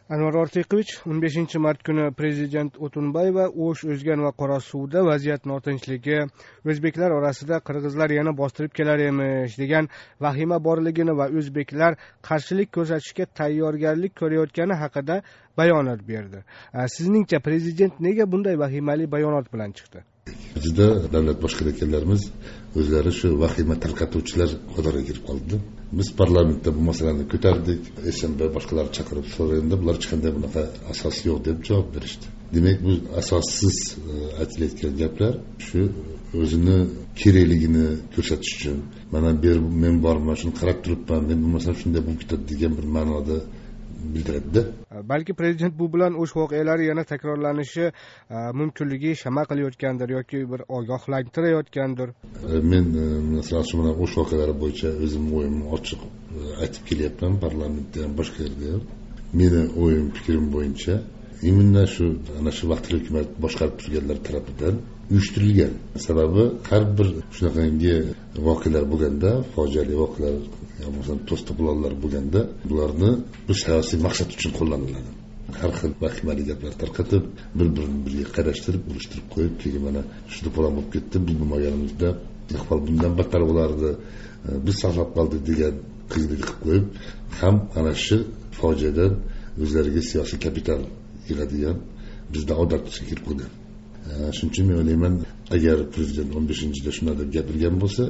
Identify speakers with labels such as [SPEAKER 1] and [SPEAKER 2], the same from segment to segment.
[SPEAKER 1] Anvar Ortiqovich 15-mart kuni Prezident O'tunbayeva O'sh, O'zgan va Qorasuvda vaziyatning o'tinchligi, o'zbeklar orasida qirg'izlar yana bostirib kelar emish degan vahima borligini va o'zbeklar qarshilik ko'rsatishga tayyorgarlik ko'rayotgani haqida bayonot berdi. Sizningcha Prezident nega bunday vahimali bayonot bilan chiqdi?
[SPEAKER 2] Bizda davlat boshqaruvchilarimiz o'zlari shu vahima tarqatuvchilar qatoriga kirib qoldi. Biz parlamentda bu masalani ko'tardik. SMB boshqalar chaqirib so'raganda bular hech qanday bunaqa asos yo'q deb javob berishdi. Demak, bu asossiz aytilayotgan gaplar shu o'zini kerakligini ko'rsatish uchun, mana men borman, shuni qarab turibman, men bo'lmasam shunday bo'lib ketadi degan bir ma'noda bildiradi.
[SPEAKER 1] Balki prezident bu bilan o'sh voqealari yana takrorlanishi mumkinligi shama qilayotgandir yoki bir ogohlantirayotgandir.
[SPEAKER 2] Men masalan shu mana o'sh voqealari bo'yicha o'zim o'yimni ochiq aytib kelyapman parlamentda ham boshqa yerda ham. Meni o'yim fikrim bo'yicha imminna shu ana shu vaqtli hukumat boshqarib turganlar tomonidan uyushtirilgan. Sababi har bir shunaqangi voqealar bo'lganda, fojiali voqealar yoki to'staqulonlar bo'lganda, bularni bir siyosiy maqsad uchun qo'llaniladi. Har xil vahimali gaplar tarqatib, bir-birini birga qarashtirib, urishtirib qo'yib, keyin mana shunda falan bo'lib ketdi, biz bilmaganimizda iqbol bundan battar bo'lardi, biz saqlab qoldik degan qiyinlik qilib qo'yib, ham ana shu fojiadan o'zlariga siyosiy kapital yig'adigan bizda odatga kirib qolgan. Shuning uchun men o'ylayman, agar prezident 15-da shunday deb gapirgan bo'lsa,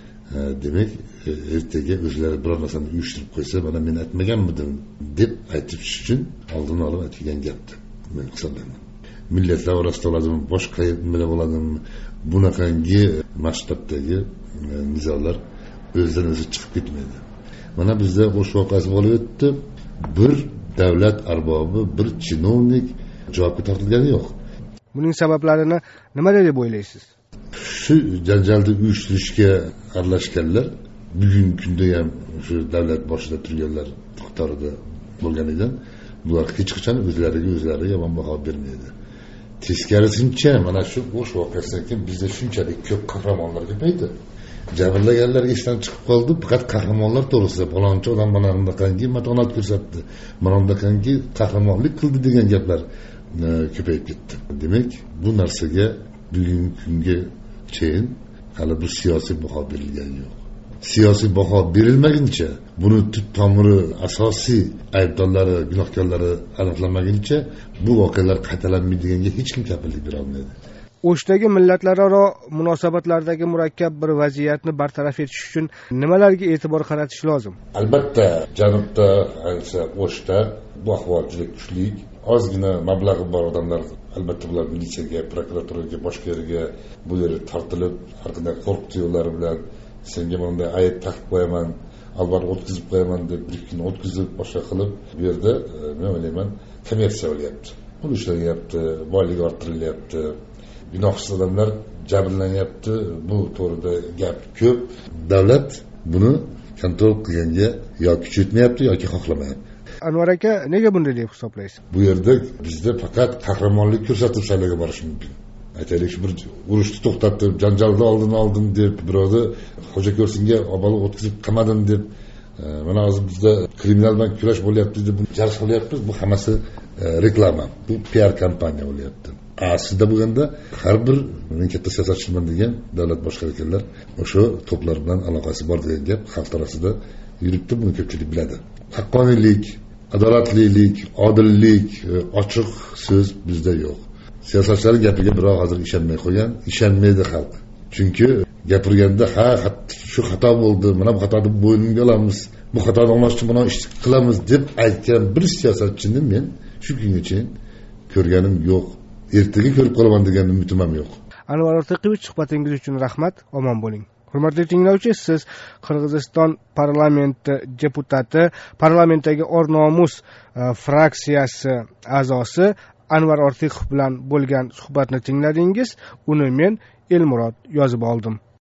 [SPEAKER 2] demak ertaga o'zlari biror narsani uyushtirib qo'ysa, mana men aytmaganmidim deb aytish uchun oldin olib aytgan gapdi. Men hisoblayman. Millatlar orasida bo'ladimi, boshqa nimalar bo'ladimi, bunaqangi masshtabdagi nizolar o'zidan o'zi chiqib ketmaydi. Mana bizda o'sh voqeasi bo'lib o'tdi. Bir davlat arbobi, bir chinovnik javobga tortilgani yo'q.
[SPEAKER 1] Buning sabablarini nimada deb o'ylaysiz?
[SPEAKER 2] Shu janjalni uyushtirishga aralashganlar bugungi kunda ham shu davlat boshida turganlar qatorida bo'lganidan bular hech qachon o'zlariga yomon baho bermaydi. Teskarisincha mana shu o'sh voqeasidan keyin bizda shunchalik ko'p qahramonlar ko'paydi. Jabrlanganlar esdan chiqib qoldi, faqat qahramonlar to'g'risida falonchi odam mana bunaqangi matonat ko'rsatdi, mana bunaqangi qahramonlik qildi degan gaplar ko'payib ketdi. Demak, bu narsaga bugungi kunga chayin hali bir siyosiy baho berilgani yo'q. Siyosiy baho berilmaguncha, buni tub tomiri, asosiy aybdorlari, gunohkorlari aniqlanmaguncha bu voqealar qaytalanmaydiganga hech kim kafillik bera olmaydi.
[SPEAKER 1] O'shdagi millatlararo munosabatlardagi murakkab bir vaziyatni bartaraf etish uchun nimalarga e'tibor qaratish lozim?
[SPEAKER 2] Albatta, janubda, ayniqsa O'shda bu ahvol juda kuchli. Ozgina mablag'i bor odamlar albatta bular militsiyaga, prokuraturaga, boshqa yerga bu yerga tortilib, har qanday qo'rqitib yo'llari bilan senga bunday ayt taqib qo'yaman, albatta o'tkazib qo'yaman deb bir kun o'tkazib boshqa qilib bu yerda men o'ylayman kommersiya bo'lyapti. Pul ishlanyapti, boylik orttirilyapti. Gunohsiz odamlar jabrlanyapti. Bu to'g'rida gap ko'p. Davlat buni kontrol qilganga yoki kuchaytmayapti yoki xohlamayapti.
[SPEAKER 1] Anvar aka, nega bunday deb hisoblaysiz?
[SPEAKER 2] Bu yerda bizda faqat qahramonlik ko'rsatib saylaga borish mumkin. Aytaylik, bir urushni to'xtatib, janjalni oldin deb, birovni xo'ja ko'rsinga obalo o'tkazib qamadim deb, mana hozir bizda kriminal bilan kurash bo'lyapti deb jalb qilyapmiz. Bu hammasi reklama. Bu PR kampaniya bo'lyapti. Aslida bo'lganda har bir men katta siyosatchiman degan davlat boshqaruvchilar o'sha to'plar bilan aloqasi bor degan gap xalq orasida yuribdi, buni ko'pchilik biladi. Haqqoniylik, adolatlilik, odillik, ochiq so'z bizda yo'q. Siyosatchilar gapiga biroq hozir ishonmay qo'ygan, ishonmaydi xalq. Chunki gapirganda shu xato bo'ldi, mana bu xatoni bo'ynimga olamiz, bu xatoni olmoqchi buni ish qilamiz deb aytgan bir siyosatchini men shu kungacha ko'rganim yo'q. Ertaga ko'rib qolaman degan umidim ham yo'q.
[SPEAKER 1] Anvar Ortiqovich, suhbatingiz uchun rahmat. Omon bo'ling. Hurmatli tinglovchi, siz Qirg'iziston parlamenti deputati, parlamentdagi Or-nomus fraksiyasi a'zosi Anvar Ortiqov bilan bo'lgan suhbatni tingladingiz. Uni men Elmurod yozib oldim.